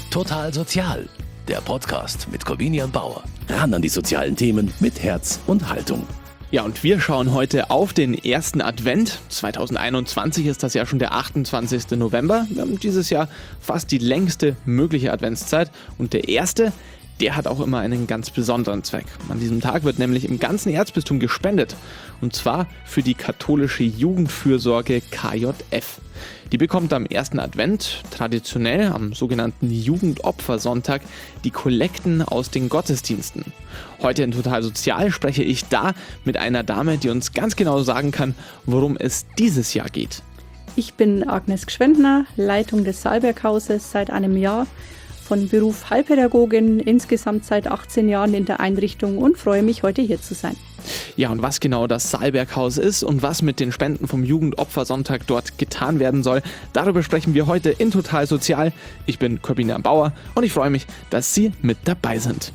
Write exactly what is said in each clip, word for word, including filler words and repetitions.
Total Sozial, der Podcast mit Corvinian Bauer. Ran an die sozialen Themen mit Herz und Haltung. Ja, und wir schauen heute auf den ersten Advent. zwanzig einundzwanzig ist das ja schon der achtundzwanzigste November. Wir haben dieses Jahr fast die längste mögliche Adventszeit. Und der erste, der hat auch immer einen ganz besonderen Zweck. An diesem Tag wird nämlich im ganzen Erzbistum gespendet. Und zwar für die katholische Jugendfürsorge K J F. Die bekommt am ersten Advent traditionell am sogenannten Jugendopfersonntag die Kollekten aus den Gottesdiensten. Heute in Total Sozial spreche ich da mit einer Dame, die uns ganz genau sagen kann, worum es dieses Jahr geht. Ich bin Agnes Gschwendner, Leitung des Saalberghauses seit einem Jahr, von Beruf Heilpädagogin, insgesamt seit achtzehn Jahren in der Einrichtung und freue mich, heute hier zu sein. Ja, und was genau das Saalberghaus ist und was mit den Spenden vom Jugendopfersonntag dort getan werden soll, darüber sprechen wir heute in Total Sozial. Ich bin Corvinian Bauer und ich freue mich, dass Sie mit dabei sind.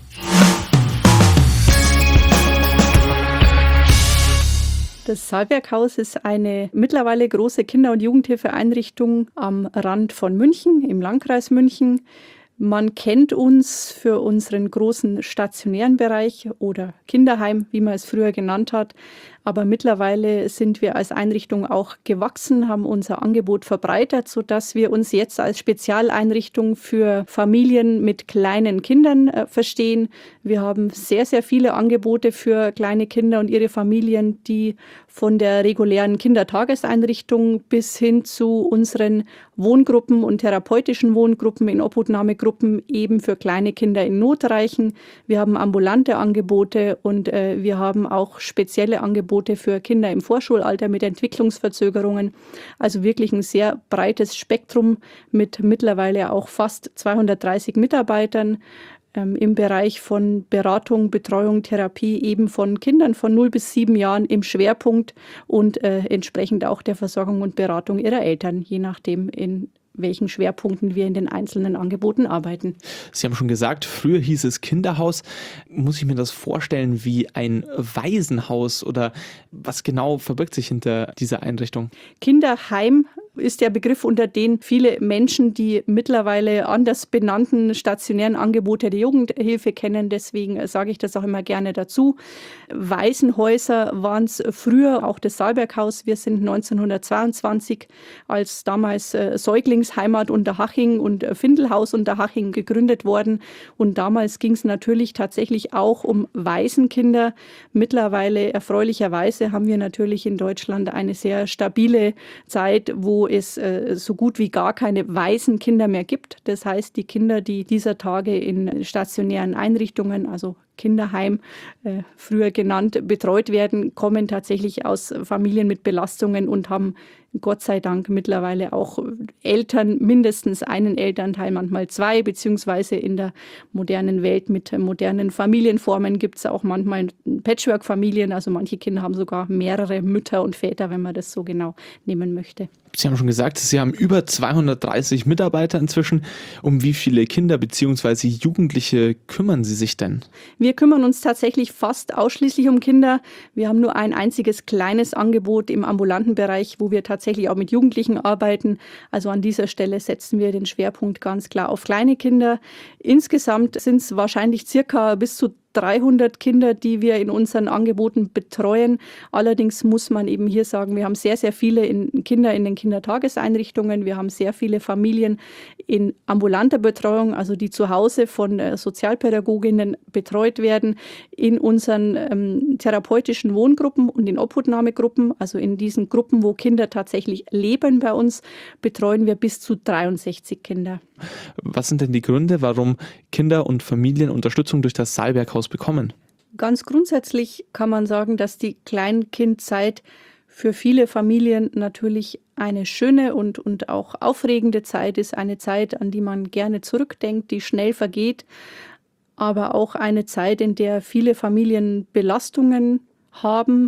Das Saalberghaus ist eine mittlerweile große Kinder- und Jugendhilfeeinrichtung am Rand von München, im Landkreis München. Man kennt uns für unseren großen stationären Bereich oder Kinderheim, wie man es früher genannt hat. Aber mittlerweile sind wir als Einrichtung auch gewachsen, haben unser Angebot verbreitert, sodass wir uns jetzt als Spezialeinrichtung für Familien mit kleinen Kindern äh, verstehen. Wir haben sehr, sehr viele Angebote für kleine Kinder und ihre Familien, die von der regulären Kindertageseinrichtung bis hin zu unseren Wohngruppen und therapeutischen Wohngruppen in Obhutnahmegruppen eben für kleine Kinder in Not reichen. Wir haben ambulante Angebote und äh, wir haben auch spezielle Angebote für Kinder im Vorschulalter mit Entwicklungsverzögerungen. Also wirklich ein sehr breites Spektrum mit mittlerweile auch fast zweihundertdreißig Mitarbeitern ähm, im Bereich von Beratung, Betreuung, Therapie eben von Kindern von null bis sieben Jahren im Schwerpunkt und äh, entsprechend auch der Versorgung und Beratung ihrer Eltern, je nachdem in welchen Schwerpunkten wir in den einzelnen Angeboten arbeiten. Sie haben schon gesagt, früher hieß es Kinderhaus. Muss ich mir das vorstellen wie ein Waisenhaus oder was genau verbirgt sich hinter dieser Einrichtung? Kinderheim ist der Begriff, unter den viele Menschen die mittlerweile anders benannten stationären Angebote der Jugendhilfe kennen. Deswegen sage ich das auch immer gerne dazu. Waisenhäuser waren es früher, auch das Saalberghaus. Wir sind neunzehnhundertzweiundzwanzig als damals äh, Säuglingsheimat Unterhaching und äh, Findelhaus Unterhaching gegründet worden. Und damals ging es natürlich tatsächlich auch um Waisenkinder. Mittlerweile erfreulicherweise haben wir natürlich in Deutschland eine sehr stabile Zeit, wo es äh, so gut wie gar keine Waisenkinder mehr gibt. Das heißt, die Kinder, die dieser Tage in stationären Einrichtungen, also Kinderheim, äh, früher genannt, betreut werden, kommen tatsächlich aus Familien mit Belastungen und haben Gott sei Dank mittlerweile auch Eltern, mindestens einen Elternteil, manchmal zwei, beziehungsweise in der modernen Welt mit modernen Familienformen gibt es auch manchmal Patchwork-Familien, also manche Kinder haben sogar mehrere Mütter und Väter, wenn man das so genau nehmen möchte. Sie haben schon gesagt, Sie haben über zweihundertdreißig Mitarbeiter inzwischen. Um wie viele Kinder bzw. Jugendliche kümmern Sie sich denn? Wir kümmern uns tatsächlich fast ausschließlich um Kinder. Wir haben nur ein einziges kleines Angebot im ambulanten Bereich, wo wir tatsächlich auch mit Jugendlichen arbeiten. Also an dieser Stelle setzen wir den Schwerpunkt ganz klar auf kleine Kinder. Insgesamt sind es wahrscheinlich circa bis zu dreihundert Kinder, die wir in unseren Angeboten betreuen. Allerdings muss man eben hier sagen, wir haben sehr, sehr viele in Kinder in den Kindertageseinrichtungen. Wir haben sehr viele Familien in ambulanter Betreuung, also die zu Hause von äh, Sozialpädagoginnen betreut werden, in unseren ähm, therapeutischen Wohngruppen und in Obhutnahmegruppen, also in diesen Gruppen, wo Kinder tatsächlich leben bei uns, betreuen wir bis zu dreiundsechzig Kinder. Was sind denn die Gründe, warum Kinder und Familien Unterstützung durch das Saalberghaus bekommen? Ganz grundsätzlich kann man sagen, dass die Kleinkindzeit für viele Familien natürlich eine schöne und, und auch aufregende Zeit ist. Eine Zeit, an die man gerne zurückdenkt, die schnell vergeht. Aber auch eine Zeit, in der viele Familien Belastungen haben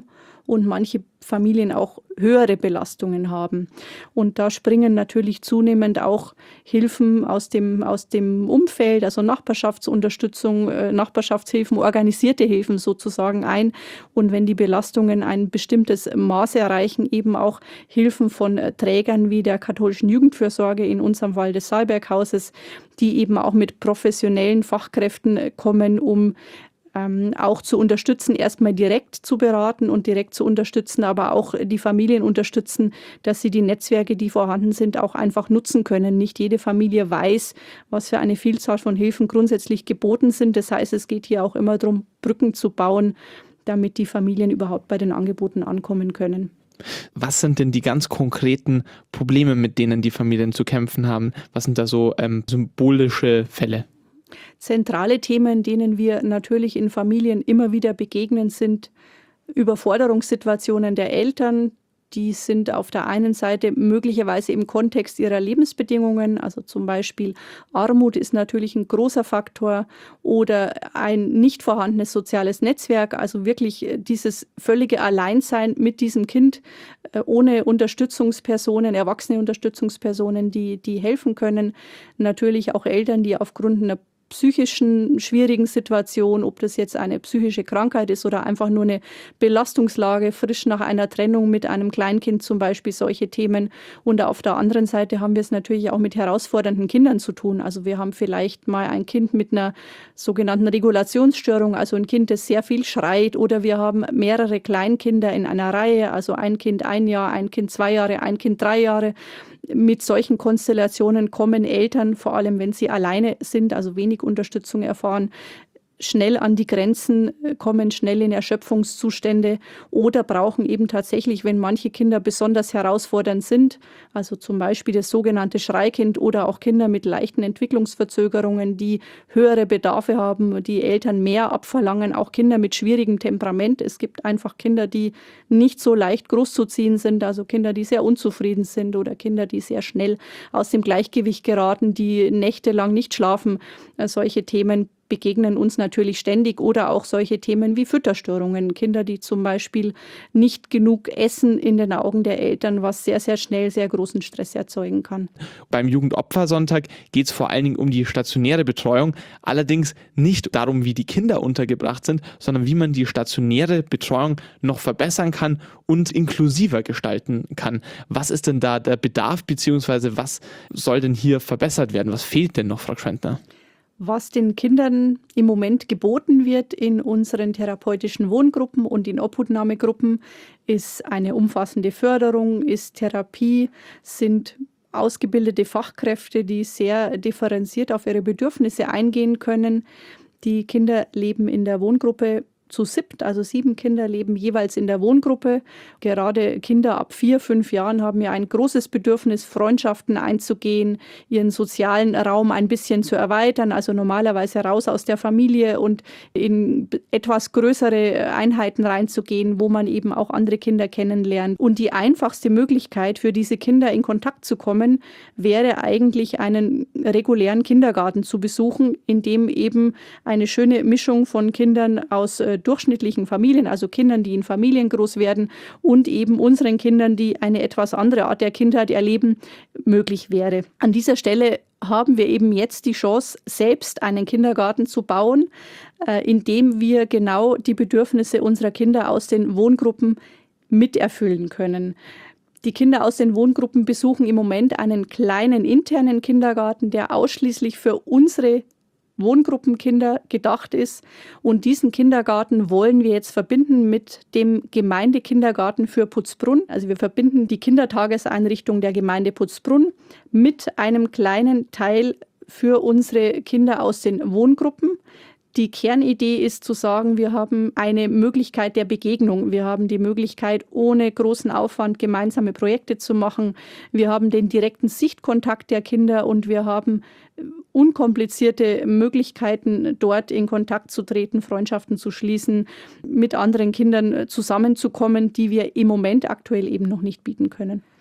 und manche Familien auch höhere Belastungen haben. Und da springen natürlich zunehmend auch Hilfen aus dem, aus dem Umfeld, also Nachbarschaftsunterstützung, äh, Nachbarschaftshilfen, organisierte Hilfen sozusagen ein. Und wenn die Belastungen ein bestimmtes Maß erreichen, eben auch Hilfen von äh, Trägern wie der katholischen Jugendfürsorge, in unserem Fall des Saalberghauses, die eben auch mit professionellen Fachkräften äh, kommen, um Ähm, auch zu unterstützen, erstmal direkt zu beraten und direkt zu unterstützen, aber auch die Familien unterstützen, dass sie die Netzwerke, die vorhanden sind, auch einfach nutzen können. Nicht jede Familie weiß, was für eine Vielzahl von Hilfen grundsätzlich geboten sind. Das heißt, es geht hier auch immer darum, Brücken zu bauen, damit die Familien überhaupt bei den Angeboten ankommen können. Was sind denn die ganz konkreten Probleme, mit denen die Familien zu kämpfen haben? Was sind da so ähm, symbolische Fälle? Zentrale Themen, denen wir natürlich in Familien immer wieder begegnen, sind Überforderungssituationen der Eltern. Die sind auf der einen Seite möglicherweise im Kontext ihrer Lebensbedingungen, also zum Beispiel Armut ist natürlich ein großer Faktor oder ein nicht vorhandenes soziales Netzwerk, also wirklich dieses völlige Alleinsein mit diesem Kind ohne Unterstützungspersonen, erwachsene Unterstützungspersonen, die, die helfen können. Natürlich auch Eltern, die aufgrund einer psychischen, schwierigen Situation, ob das jetzt eine psychische Krankheit ist oder einfach nur eine Belastungslage, frisch nach einer Trennung mit einem Kleinkind zum Beispiel, solche Themen. Und auf der anderen Seite haben wir es natürlich auch mit herausfordernden Kindern zu tun. Also wir haben vielleicht mal ein Kind mit einer sogenannten Regulationsstörung, also ein Kind, das sehr viel schreit, oder wir haben mehrere Kleinkinder in einer Reihe, also ein Kind ein Jahr, ein Kind zwei Jahre, ein Kind drei Jahre. Mit solchen Konstellationen kommen Eltern, vor allem wenn sie alleine sind, also wenig Unterstützung erfahren, schnell an die Grenzen, kommen schnell in Erschöpfungszustände oder brauchen eben tatsächlich, wenn manche Kinder besonders herausfordernd sind, also zum Beispiel das sogenannte Schreikind oder auch Kinder mit leichten Entwicklungsverzögerungen, die höhere Bedarfe haben, die Eltern mehr abverlangen, auch Kinder mit schwierigem Temperament. Es gibt einfach Kinder, die nicht so leicht großzuziehen sind, also Kinder, die sehr unzufrieden sind oder Kinder, die sehr schnell aus dem Gleichgewicht geraten, die nächtelang nicht schlafen. Solche Themen begegnen uns natürlich ständig oder auch solche Themen wie Fütterstörungen. Kinder, die zum Beispiel nicht genug essen in den Augen der Eltern, was sehr, sehr schnell sehr großen Stress erzeugen kann. Beim Jugendopfersonntag geht es vor allen Dingen um die stationäre Betreuung, allerdings nicht darum, wie die Kinder untergebracht sind, sondern wie man die stationäre Betreuung noch verbessern kann und inklusiver gestalten kann. Was ist denn da der Bedarf, beziehungsweise was soll denn hier verbessert werden? Was fehlt denn noch, Frau Gschwendtner? Was den Kindern im Moment geboten wird in unseren therapeutischen Wohngruppen und in Obhutnahmegruppen, ist eine umfassende Förderung, ist Therapie, sind ausgebildete Fachkräfte, die sehr differenziert auf ihre Bedürfnisse eingehen können. Die Kinder leben in der Wohngruppe zu siebt, also sieben Kinder leben jeweils in der Wohngruppe. Gerade Kinder ab vier, fünf Jahren haben ja ein großes Bedürfnis, Freundschaften einzugehen, ihren sozialen Raum ein bisschen zu erweitern, also normalerweise raus aus der Familie und in etwas größere Einheiten reinzugehen, wo man eben auch andere Kinder kennenlernt. Und die einfachste Möglichkeit für diese Kinder in Kontakt zu kommen, wäre eigentlich einen regulären Kindergarten zu besuchen, in dem eben eine schöne Mischung von Kindern aus durchschnittlichen Familien, also Kindern, die in Familien groß werden und eben unseren Kindern, die eine etwas andere Art der Kindheit erleben, möglich wäre. An dieser Stelle haben wir eben jetzt die Chance, selbst einen Kindergarten zu bauen, indem wir genau die Bedürfnisse unserer Kinder aus den Wohngruppen miterfüllen können. Die Kinder aus den Wohngruppen besuchen im Moment einen kleinen internen Kindergarten, der ausschließlich für unsere Wohngruppenkinder gedacht ist. Und diesen Kindergarten wollen wir jetzt verbinden mit dem Gemeindekindergarten für Putzbrunn. Also wir verbinden die Kindertageseinrichtung der Gemeinde Putzbrunn mit einem kleinen Teil für unsere Kinder aus den Wohngruppen. Die Kernidee ist zu sagen, wir haben eine Möglichkeit der Begegnung. Wir haben die Möglichkeit, ohne großen Aufwand gemeinsame Projekte zu machen. Wir haben den direkten Sichtkontakt der Kinder und wir haben unkomplizierte Möglichkeiten, dort in Kontakt zu treten, Freundschaften zu schließen, mit anderen Kindern zusammenzukommen, die wir im Moment aktuell eben noch nicht bieten können.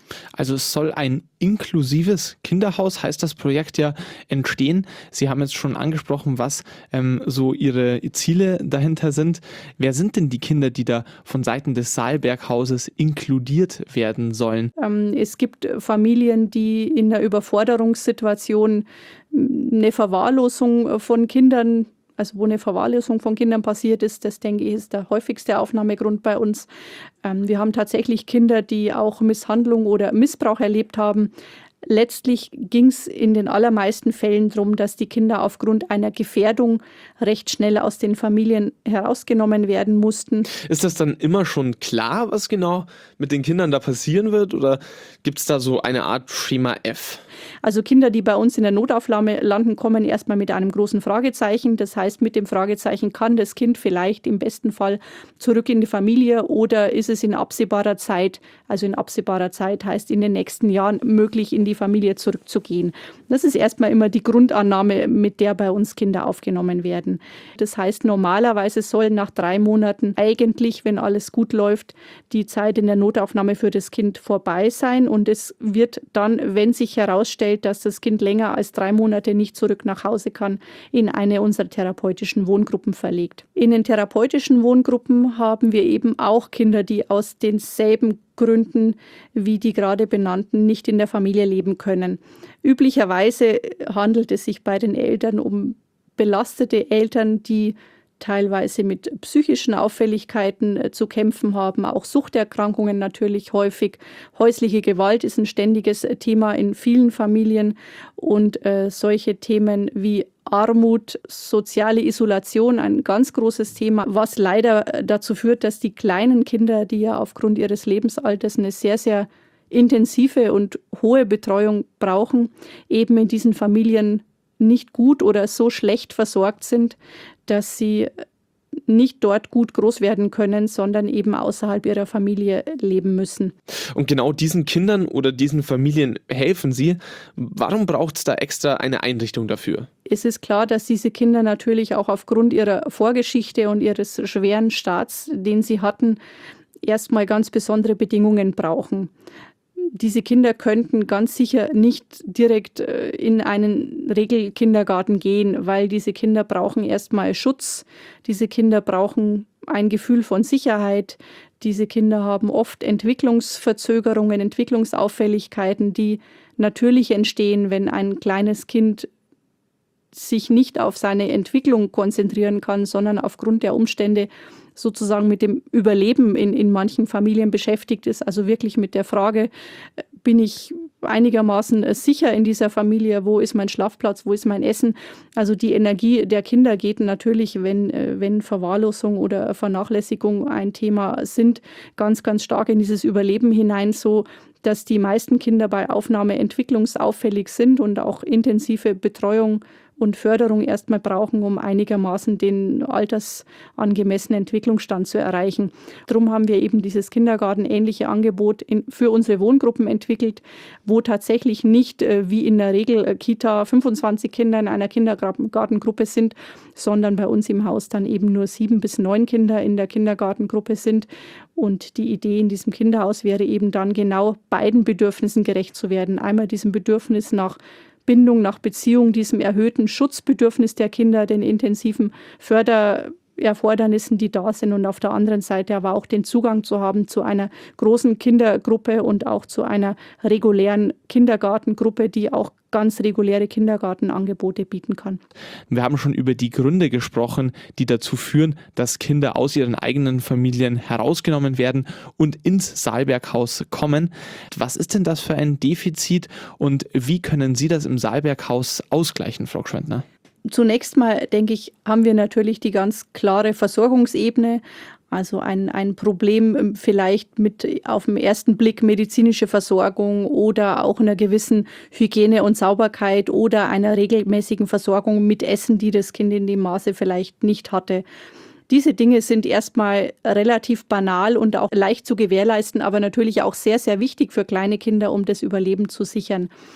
Also es soll ein inklusives Kinderhaus, heißt das Projekt ja, entstehen. Sie haben jetzt schon angesprochen, was ähm, so Ihre Ziele dahinter sind. Wer sind denn die Kinder, die da von Seiten des Saalberghauses inkludiert werden sollen? Ähm, es gibt Familien, die in einer Überforderungssituation eine Verwahrlosung von Kindern, also wo eine Verwahrlosung von Kindern passiert ist, das denke ich ist der häufigste Aufnahmegrund bei uns. Ähm, wir haben tatsächlich Kinder, die auch Misshandlung oder Missbrauch erlebt haben. Letztlich ging es in den allermeisten Fällen darum, dass die Kinder aufgrund einer Gefährdung recht schnell aus den Familien herausgenommen werden mussten. Ist das dann immer schon klar, was genau mit den Kindern da passieren wird? Oder gibt es da so eine Art Schema F? Also Kinder, die bei uns in der Notaufnahme landen, kommen erstmal mit einem großen Fragezeichen. Das heißt, mit dem Fragezeichen, kann das Kind vielleicht im besten Fall zurück in die Familie oder ist es in absehbarer Zeit, also in absehbarer Zeit heißt in den nächsten Jahren, möglich, in die Familie zurückzugehen. Das ist erstmal immer die Grundannahme, mit der bei uns Kinder aufgenommen werden. Das heißt, normalerweise soll nach drei Monaten eigentlich, wenn alles gut läuft, die Zeit in der Notaufnahme für das Kind vorbei sein und es wird dann, wenn sich herausstellt, dass das Kind länger als drei Monate nicht zurück nach Hause kann, in eine unserer therapeutischen Wohngruppen verlegt. In den therapeutischen Wohngruppen haben wir eben auch Kinder, die aus denselben Gründen wie die gerade benannten nicht in der Familie leben können. Üblicherweise handelt es sich bei den Eltern um belastete Eltern, die teilweise mit psychischen Auffälligkeiten äh, zu kämpfen haben, auch Suchterkrankungen natürlich häufig. Häusliche Gewalt ist ein ständiges äh, Thema in vielen Familien und äh, solche Themen wie Armut, soziale Isolation, ein ganz großes Thema, was leider dazu führt, dass die kleinen Kinder, die ja aufgrund ihres Lebensalters eine sehr, sehr intensive und hohe Betreuung brauchen, eben in diesen Familien nicht gut oder so schlecht versorgt sind, dass sie nicht dort gut groß werden können, sondern eben außerhalb ihrer Familie leben müssen. Und genau diesen Kindern oder diesen Familien helfen Sie. Warum braucht es da extra eine Einrichtung dafür? Es ist klar, dass diese Kinder natürlich auch aufgrund ihrer Vorgeschichte und ihres schweren Starts, den sie hatten, erstmal ganz besondere Bedingungen brauchen. Diese Kinder könnten ganz sicher nicht direkt in einen Regelkindergarten gehen, weil diese Kinder brauchen erstmal Schutz. Diese Kinder brauchen ein Gefühl von Sicherheit. Diese Kinder haben oft Entwicklungsverzögerungen, Entwicklungsauffälligkeiten, die natürlich entstehen, wenn ein kleines Kind sich nicht auf seine Entwicklung konzentrieren kann, sondern aufgrund der Umstände sozusagen mit dem Überleben in, in manchen Familien beschäftigt ist. Also wirklich mit der Frage, bin ich einigermaßen sicher in dieser Familie, wo ist mein Schlafplatz, wo ist mein Essen. Also die Energie der Kinder geht natürlich, wenn, wenn Verwahrlosung oder Vernachlässigung ein Thema sind, ganz, ganz stark in dieses Überleben hinein, so dass die meisten Kinder bei Aufnahme entwicklungsauffällig sind und auch intensive Betreuung und Förderung erstmal brauchen, um einigermaßen den altersangemessenen Entwicklungsstand zu erreichen. Darum haben wir eben dieses kindergartenähnliche Angebot in, für unsere Wohngruppen entwickelt, wo tatsächlich nicht äh, wie in der Regel äh, Kita fünfundzwanzig Kinder in einer Kindergartengruppe sind, sondern bei uns im Haus dann eben nur sieben bis neun Kinder in der Kindergartengruppe sind. Und die Idee in diesem Kinderhaus wäre eben dann genau beiden Bedürfnissen gerecht zu werden. Einmal diesem Bedürfnis nach Bindung, nach Beziehung, diesem erhöhten Schutzbedürfnis der Kinder, den intensiven Fördererfordernissen, die da sind und auf der anderen Seite aber auch den Zugang zu haben zu einer großen Kindergruppe und auch zu einer regulären Kindergartengruppe, die auch ganz reguläre Kindergartenangebote bieten kann. Wir haben schon über die Gründe gesprochen, die dazu führen, dass Kinder aus ihren eigenen Familien herausgenommen werden und ins Saalberghaus kommen. Was ist denn das für ein Defizit und wie können Sie das im Saalberghaus ausgleichen, Frau Gschwendtner? Zunächst mal, denke ich, haben wir natürlich die ganz klare Versorgungsebene. Also ein, ein Problem vielleicht mit auf den ersten Blick medizinische Versorgung oder auch einer gewissen Hygiene und Sauberkeit oder einer regelmäßigen Versorgung mit Essen, die das Kind in dem Maße vielleicht nicht hatte. Diese Dinge sind erstmal relativ banal und auch leicht zu gewährleisten, aber natürlich auch sehr, sehr wichtig für kleine Kinder, um das Überleben zu sichern.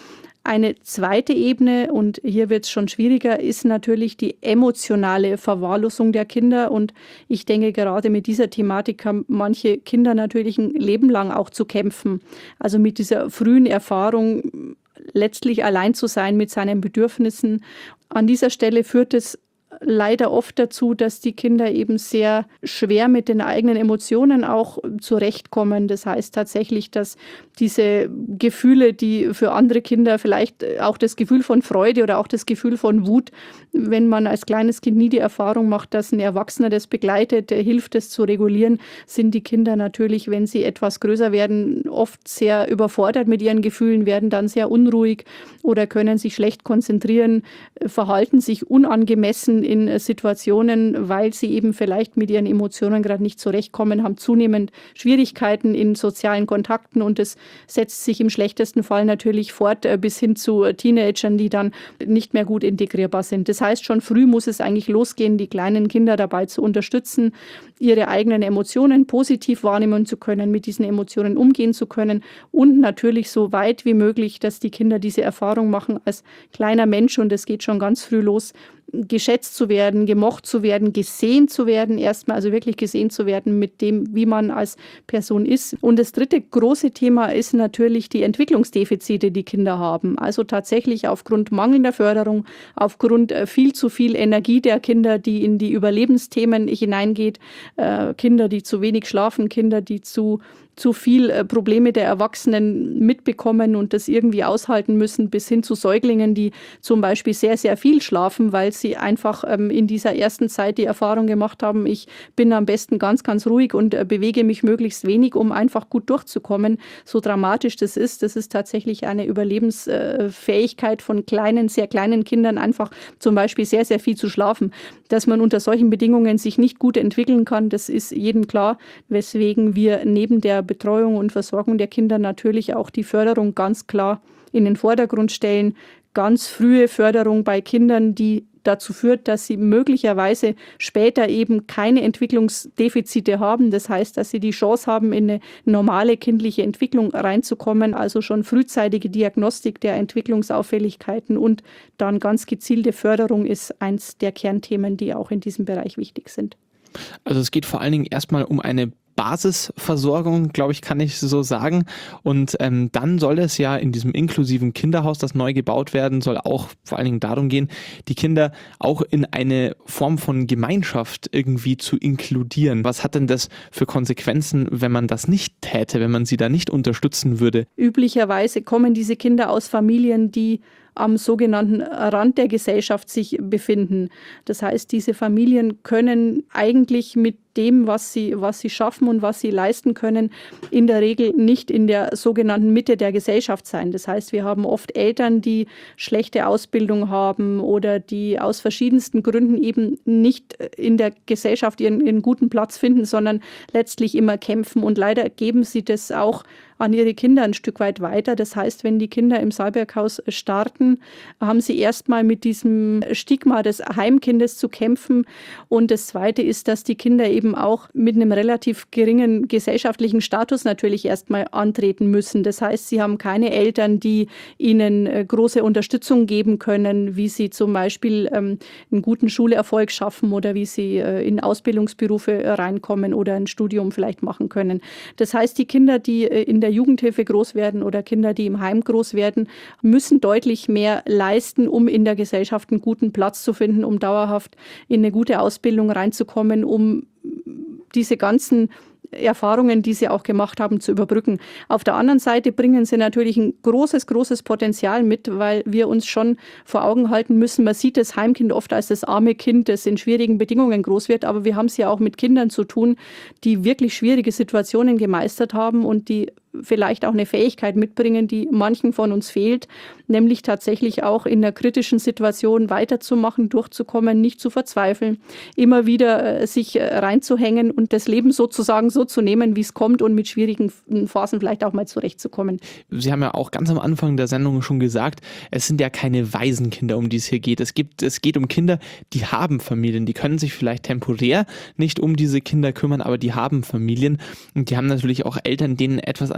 Eine zweite Ebene, und hier wird es schon schwieriger, ist natürlich die emotionale Verwahrlosung der Kinder. Und ich denke, gerade mit dieser Thematik haben manche Kinder natürlich ein Leben lang auch zu kämpfen. Also mit dieser frühen Erfahrung, letztlich allein zu sein mit seinen Bedürfnissen. An dieser Stelle führt es leider oft dazu, dass die Kinder eben sehr schwer mit den eigenen Emotionen auch zurechtkommen. Das heißt tatsächlich, dass diese Gefühle, die für andere Kinder vielleicht auch das Gefühl von Freude oder auch das Gefühl von Wut, wenn man als kleines Kind nie die Erfahrung macht, dass ein Erwachsener das begleitet, der hilft, das zu regulieren, sind die Kinder natürlich, wenn sie etwas größer werden, oft sehr überfordert mit ihren Gefühlen, werden dann sehr unruhig oder können sich schlecht konzentrieren, verhalten sich unangemessen in Situationen, weil sie eben vielleicht mit ihren Emotionen gerade nicht zurechtkommen, haben zunehmend Schwierigkeiten in sozialen Kontakten und es setzt sich im schlechtesten Fall natürlich fort bis hin zu Teenagern, die dann nicht mehr gut integrierbar sind. Das heißt, schon früh muss es eigentlich losgehen, die kleinen Kinder dabei zu unterstützen, ihre eigenen Emotionen positiv wahrnehmen zu können, mit diesen Emotionen umgehen zu können und natürlich so weit wie möglich, dass die Kinder diese Erfahrung machen als kleiner Mensch, und es geht schon ganz früh los, geschätzt zu werden, gemocht zu werden, gesehen zu werden, erstmal also wirklich gesehen zu werden mit dem, wie man als Person ist. Und das dritte große Thema ist natürlich die Entwicklungsdefizite, die Kinder haben. Also tatsächlich aufgrund mangelnder Förderung, aufgrund viel zu viel Energie der Kinder, die in die Überlebensthemen hineingeht, äh, Kinder, die zu wenig schlafen, Kinder, die zu zu viel Probleme der Erwachsenen mitbekommen und das irgendwie aushalten müssen, bis hin zu Säuglingen, die zum Beispiel sehr, sehr viel schlafen, weil sie einfach ähm, in dieser ersten Zeit die Erfahrung gemacht haben, ich bin am besten ganz, ganz ruhig und äh, bewege mich möglichst wenig, um einfach gut durchzukommen. So dramatisch das ist, das ist tatsächlich eine Überlebensfähigkeit von kleinen, sehr kleinen Kindern, einfach zum Beispiel sehr, sehr viel zu schlafen. Dass man unter solchen Bedingungen sich nicht gut entwickeln kann, das ist jedem klar, weswegen wir neben der Betreuung und Versorgung der Kinder natürlich auch die Förderung ganz klar in den Vordergrund stellen. Ganz frühe Förderung bei Kindern, die dazu führt, dass sie möglicherweise später eben keine Entwicklungsdefizite haben. Das heißt, dass sie die Chance haben, in eine normale kindliche Entwicklung reinzukommen. Also schon frühzeitige Diagnostik der Entwicklungsauffälligkeiten und dann ganz gezielte Förderung ist eins der Kernthemen, die auch in diesem Bereich wichtig sind. Also es geht vor allen Dingen erstmal um eine Basisversorgung, glaube ich, kann ich so sagen. Und ähm, dann soll es ja in diesem inklusiven Kinderhaus, das neu gebaut werden soll, auch vor allen Dingen darum gehen, die Kinder auch in eine Form von Gemeinschaft irgendwie zu inkludieren. Was hat denn das für Konsequenzen, wenn man das nicht täte, wenn man sie da nicht unterstützen würde? Üblicherweise kommen diese Kinder aus Familien, die am sogenannten Rand der Gesellschaft sich befinden. Das heißt, diese Familien können eigentlich mit dem, was sie, was sie schaffen und was sie leisten können, in der Regel nicht in der sogenannten Mitte der Gesellschaft sein. Das heißt, wir haben oft Eltern, die schlechte Ausbildung haben oder die aus verschiedensten Gründen eben nicht in der Gesellschaft ihren, ihren guten Platz finden, sondern letztlich immer kämpfen. Und leider geben sie das auch an ihre Kinder ein Stück weit weiter. Das heißt, wenn die Kinder im Saalberghaus starten, haben sie erstmal mit diesem Stigma des Heimkindes zu kämpfen. Und das Zweite ist, dass die Kinder eben auch mit einem relativ geringen gesellschaftlichen Status natürlich erstmal antreten müssen. Das heißt, sie haben keine Eltern, die ihnen große Unterstützung geben können, wie sie zum Beispiel ähm, einen guten Schulerfolg schaffen oder wie sie äh, in Ausbildungsberufe reinkommen oder ein Studium vielleicht machen können. Das heißt, die Kinder, die äh, in der Jugendhilfe groß werden oder Kinder, die im Heim groß werden, müssen deutlich mehr leisten, um in der Gesellschaft einen guten Platz zu finden, um dauerhaft in eine gute Ausbildung reinzukommen, um diese ganzen Erfahrungen, die sie auch gemacht haben, zu überbrücken. Auf der anderen Seite bringen sie natürlich ein großes, großes Potenzial mit, weil wir uns schon vor Augen halten müssen, man sieht das Heimkind oft als das arme Kind, das in schwierigen Bedingungen groß wird, aber wir haben es ja auch mit Kindern zu tun, die wirklich schwierige Situationen gemeistert haben und die vielleicht auch eine Fähigkeit mitbringen, die manchen von uns fehlt, nämlich tatsächlich auch in einer kritischen Situation weiterzumachen, durchzukommen, nicht zu verzweifeln, immer wieder äh, sich äh, reinzuhängen und das Leben sozusagen so zu nehmen, wie es kommt und mit schwierigen Phasen vielleicht auch mal zurechtzukommen. Sie haben ja auch ganz am Anfang der Sendung schon gesagt, es sind ja keine Waisenkinder, um die es hier geht. Es gibt, es geht um Kinder, die haben Familien, die können sich vielleicht temporär nicht um diese Kinder kümmern, aber die haben Familien und die haben natürlich auch Eltern, denen etwas an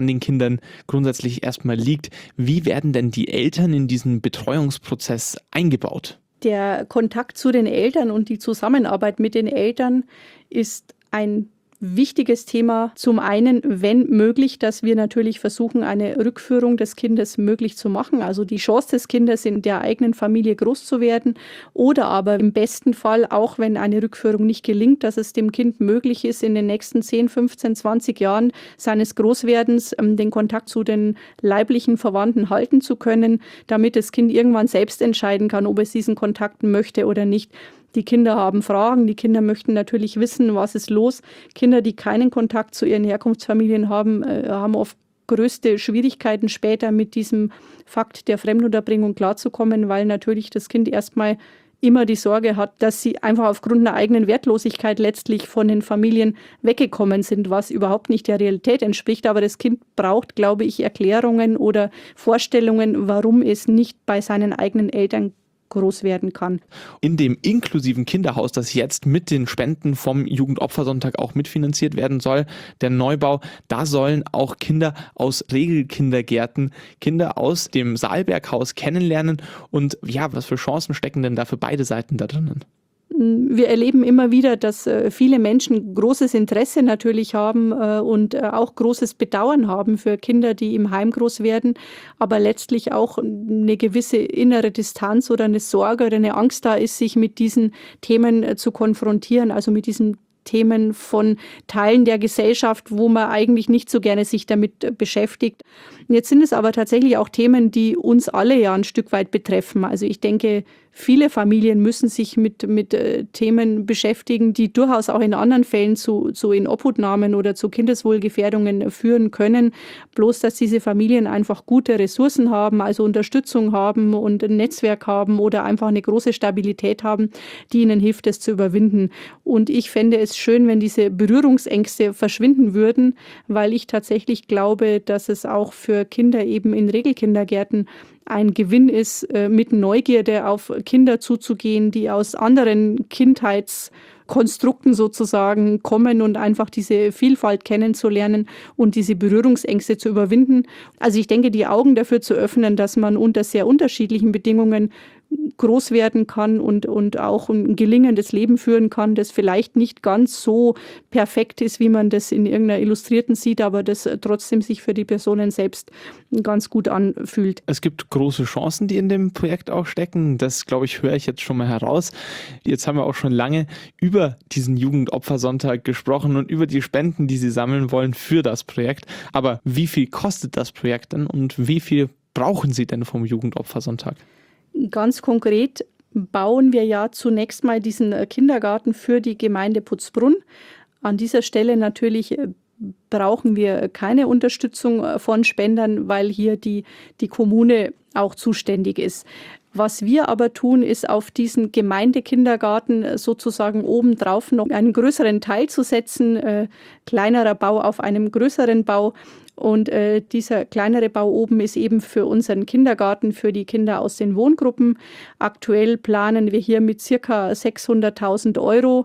an den Kindern grundsätzlich erstmal liegt. Wie werden denn die Eltern in diesen Betreuungsprozess eingebaut? Der Kontakt zu den Eltern und die Zusammenarbeit mit den Eltern ist ein wichtiges Thema. Zum einen, wenn möglich, dass wir natürlich versuchen, eine Rückführung des Kindes möglich zu machen. Also die Chance des Kindes, in der eigenen Familie groß zu werden. Oder aber im besten Fall, auch wenn eine Rückführung nicht gelingt, dass es dem Kind möglich ist, in den nächsten zehn, fünfzehn, zwanzig Jahren seines Großwerdens den Kontakt zu den leiblichen Verwandten halten zu können, damit das Kind irgendwann selbst entscheiden kann, ob es diesen Kontakt möchte oder nicht. Die Kinder haben Fragen, die Kinder möchten natürlich wissen, was ist los. Kinder, die keinen Kontakt zu ihren Herkunftsfamilien haben, äh, haben oft größte Schwierigkeiten später mit diesem Fakt der Fremdunterbringung klarzukommen, weil natürlich das Kind erstmal immer die Sorge hat, dass sie einfach aufgrund einer eigenen Wertlosigkeit letztlich von den Familien weggekommen sind, was überhaupt nicht der Realität entspricht. Aber das Kind braucht, glaube ich, Erklärungen oder Vorstellungen, warum es nicht bei seinen eigenen Eltern groß werden kann. In dem inklusiven Kinderhaus, das jetzt mit den Spenden vom Jugendopfersonntag auch mitfinanziert werden soll, der Neubau, da sollen auch Kinder aus Regelkindergärten, Kinder aus dem Saalberghaus kennenlernen. Und ja, was für Chancen stecken denn da für beide Seiten da drinnen? Wir erleben immer wieder, dass viele Menschen großes Interesse natürlich haben und auch großes Bedauern haben für Kinder, die im Heim groß werden, aber letztlich auch eine gewisse innere Distanz oder eine Sorge oder eine Angst da ist, sich mit diesen Themen zu konfrontieren, also mit diesen Themen von Teilen der Gesellschaft, wo man eigentlich nicht so gerne sich damit beschäftigt. Jetzt sind es aber tatsächlich auch Themen, die uns alle ja ein Stück weit betreffen. Also ich denke, viele Familien müssen sich mit, mit äh, Themen beschäftigen, die durchaus auch in anderen Fällen zu, zu Inobhutnahmen oder zu Kindeswohlgefährdungen führen können. Bloß, dass diese Familien einfach gute Ressourcen haben, also Unterstützung haben und ein Netzwerk haben oder einfach eine große Stabilität haben, die ihnen hilft, das zu überwinden. Und ich fände es schön, wenn diese Berührungsängste verschwinden würden, weil ich tatsächlich glaube, dass es auch für Kinder eben in Regelkindergärten ein Gewinn ist, mit Neugierde auf Kinder zuzugehen, die aus anderen Kindheitskonstrukten sozusagen kommen und einfach diese Vielfalt kennenzulernen und diese Berührungsängste zu überwinden. Also ich denke, die Augen dafür zu öffnen, dass man unter sehr unterschiedlichen Bedingungen groß werden kann und, und auch ein gelingendes Leben führen kann, das vielleicht nicht ganz so perfekt ist, wie man das in irgendeiner Illustrierten sieht, aber das trotzdem sich für die Personen selbst ganz gut anfühlt. Es gibt große Chancen, die in dem Projekt auch stecken. Das, glaube ich, höre ich jetzt schon mal heraus. Jetzt haben wir auch schon lange über diesen Jugendopfersonntag gesprochen und über die Spenden, die Sie sammeln wollen für das Projekt. Aber wie viel kostet das Projekt denn und wie viel brauchen Sie denn vom Jugendopfersonntag? Ganz konkret bauen wir ja zunächst mal diesen Kindergarten für die Gemeinde Putzbrunn. An dieser Stelle natürlich brauchen wir keine Unterstützung von Spendern, weil hier die, die Kommune auch zuständig ist. Was wir aber tun, ist auf diesen Gemeindekindergarten sozusagen obendrauf noch einen größeren Teil zu setzen, äh, kleinerer Bau auf einem größeren Bau. Und äh, dieser kleinere Bau oben ist eben für unseren Kindergarten, für die Kinder aus den Wohngruppen. Aktuell planen wir hier mit circa sechshunderttausend Euro.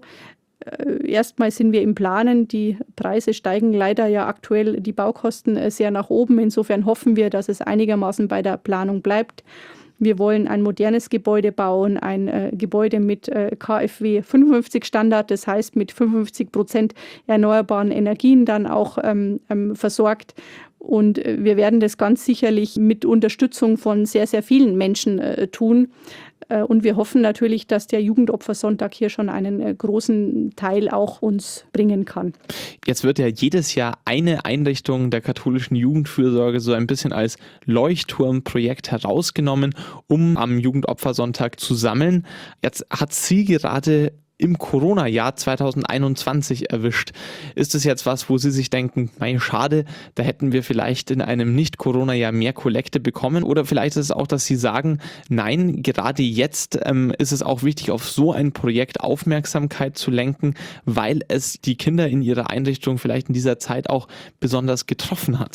Äh, erstmal sind wir im Planen. Die Preise steigen leider ja aktuell, die Baukosten äh, sehr nach oben. Insofern hoffen wir, dass es einigermaßen bei der Planung bleibt. Wir wollen ein modernes Gebäude bauen, ein äh, Gebäude mit äh, K f W fünfundfünfzig Standard, das heißt mit fünfundfünfzig Prozent erneuerbaren Energien dann auch ähm, ähm, versorgt. Und äh, wir werden das ganz sicherlich mit Unterstützung von sehr, sehr vielen Menschen äh, tun. Äh, und wir hoffen natürlich, dass der Jugendopfersonntag hier schon einen äh, großen Teil auch uns bringen kann. Jetzt wird ja jedes Jahr eine Einrichtung der katholischen Jugendfürsorge so ein bisschen als Leuchtturmprojekt herausgenommen, um am Jugendopfersonntag zu sammeln. Jetzt hat sie gerade im Corona-Jahr zwanzig einundzwanzig erwischt. Ist es jetzt was, wo Sie sich denken, mein schade, da hätten wir vielleicht in einem Nicht-Corona-Jahr mehr Kollekte bekommen? Oder vielleicht ist es auch, dass Sie sagen, nein, gerade jetzt ähm, ist es auch wichtig, auf so ein Projekt Aufmerksamkeit zu lenken, weil es die Kinder in ihrer Einrichtung vielleicht in dieser Zeit auch besonders getroffen hat?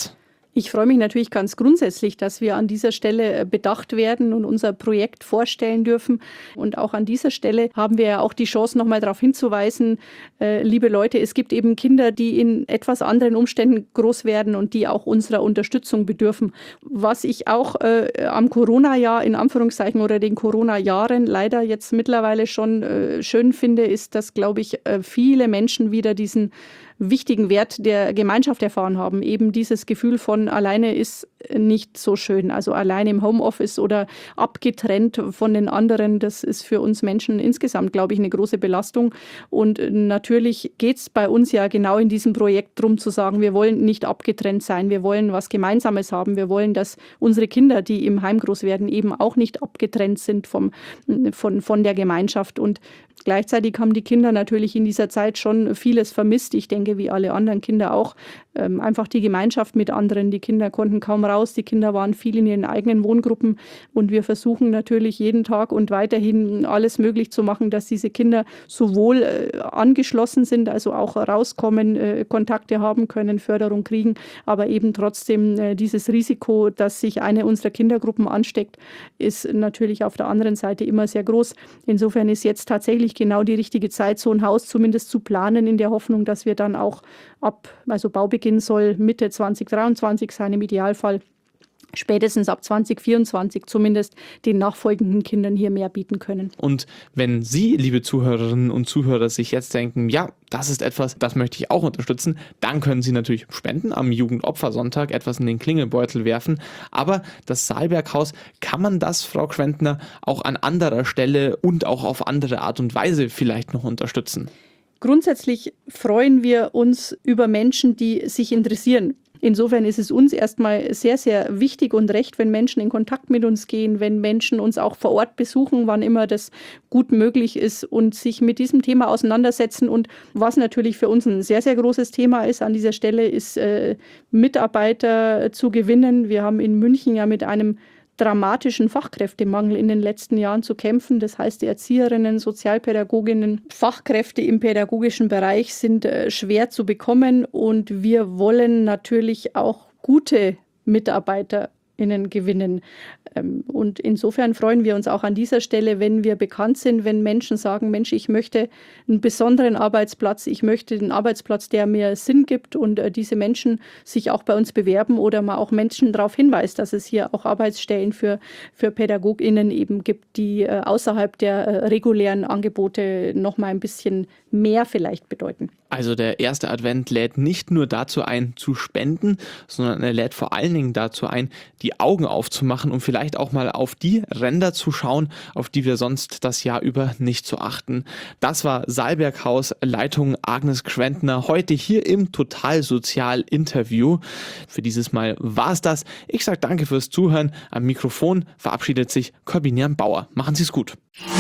Ich freue mich natürlich ganz grundsätzlich, dass wir an dieser Stelle bedacht werden und unser Projekt vorstellen dürfen. Und auch an dieser Stelle haben wir ja auch die Chance, nochmal darauf hinzuweisen, äh, liebe Leute, es gibt eben Kinder, die in etwas anderen Umständen groß werden und die auch unserer Unterstützung bedürfen. Was ich auch äh, am Corona-Jahr in Anführungszeichen oder den Corona-Jahren leider jetzt mittlerweile schon äh, schön finde, ist, dass, glaube ich, äh, viele Menschen wieder diesen wichtigen Wert der Gemeinschaft erfahren haben. Eben dieses Gefühl von alleine ist nicht so schön. Also alleine im Homeoffice oder abgetrennt von den anderen, das ist für uns Menschen insgesamt, glaube ich, eine große Belastung. Und natürlich geht es bei uns ja genau in diesem Projekt darum zu sagen, wir wollen nicht abgetrennt sein, wir wollen was Gemeinsames haben, wir wollen, dass unsere Kinder, die im Heim groß werden, eben auch nicht abgetrennt sind vom, von, von der Gemeinschaft. Und gleichzeitig haben die Kinder natürlich in dieser Zeit schon vieles vermisst. Ich denke, wie alle anderen Kinder auch, ähm, einfach die Gemeinschaft mit anderen. Die Kinder konnten kaum raus, die Kinder waren viel in ihren eigenen Wohngruppen und wir versuchen natürlich jeden Tag und weiterhin alles möglich zu machen, dass diese Kinder sowohl äh, angeschlossen sind, also auch rauskommen, äh, Kontakte haben können, Förderung kriegen, aber eben trotzdem äh, dieses Risiko, dass sich eine unserer Kindergruppen ansteckt, ist natürlich auf der anderen Seite immer sehr groß. Insofern ist jetzt tatsächlich genau die richtige Zeit, so ein Haus zumindest zu planen, in der Hoffnung, dass wir dann auch ab, also Baubeginn soll Mitte zwanzig dreiundzwanzig sein im Idealfall, spätestens ab zwanzig vierundzwanzig zumindest den nachfolgenden Kindern hier mehr bieten können. Und wenn Sie, liebe Zuhörerinnen und Zuhörer, sich jetzt denken, ja, das ist etwas, das möchte ich auch unterstützen, dann können Sie natürlich spenden, am Jugendopfersonntag etwas in den Klingelbeutel werfen. Aber das Saalberghaus, kann man das, Frau Gschwendtner, auch an anderer Stelle und auch auf andere Art und Weise vielleicht noch unterstützen? Grundsätzlich freuen wir uns über Menschen, die sich interessieren. Insofern ist es uns erstmal sehr, sehr wichtig und recht, wenn Menschen in Kontakt mit uns gehen, wenn Menschen uns auch vor Ort besuchen, wann immer das gut möglich ist und sich mit diesem Thema auseinandersetzen. Und was natürlich für uns ein sehr, sehr großes Thema ist an dieser Stelle, ist äh, Mitarbeiter zu gewinnen. Wir haben in München ja mit einem dramatischen Fachkräftemangel in den letzten Jahren zu kämpfen. Das heißt, die Erzieherinnen, Sozialpädagoginnen, Fachkräfte im pädagogischen Bereich sind äh, schwer zu bekommen und wir wollen natürlich auch gute MitarbeiterInnen gewinnen. Und insofern freuen wir uns auch an dieser Stelle, wenn wir bekannt sind, wenn Menschen sagen, Mensch, ich möchte einen besonderen Arbeitsplatz, ich möchte einen Arbeitsplatz, der mir Sinn gibt und diese Menschen sich auch bei uns bewerben oder man auch Menschen darauf hinweist, dass es hier auch Arbeitsstellen für, für PädagogInnen eben gibt, die außerhalb der regulären Angebote noch mal ein bisschen mehr vielleicht bedeuten. Also der erste Advent lädt nicht nur dazu ein, zu spenden, sondern er lädt vor allen Dingen dazu ein, die Augen aufzumachen und vielleicht auch mal auf die Ränder zu schauen, auf die wir sonst das Jahr über nicht so achten. Das war Saalberghaus Leitung Agnes Gschwendtner heute hier im Total-Sozial-Interview. Für dieses Mal war es das. Ich sage danke fürs Zuhören. Am Mikrofon verabschiedet sich Corbinian Bauer. Machen Sie es gut.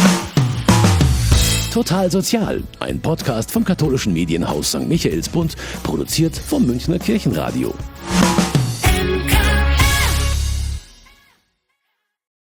Total Sozial, ein Podcast vom katholischen Medienhaus Sankt Michaelsbund, produziert vom Münchner Kirchenradio.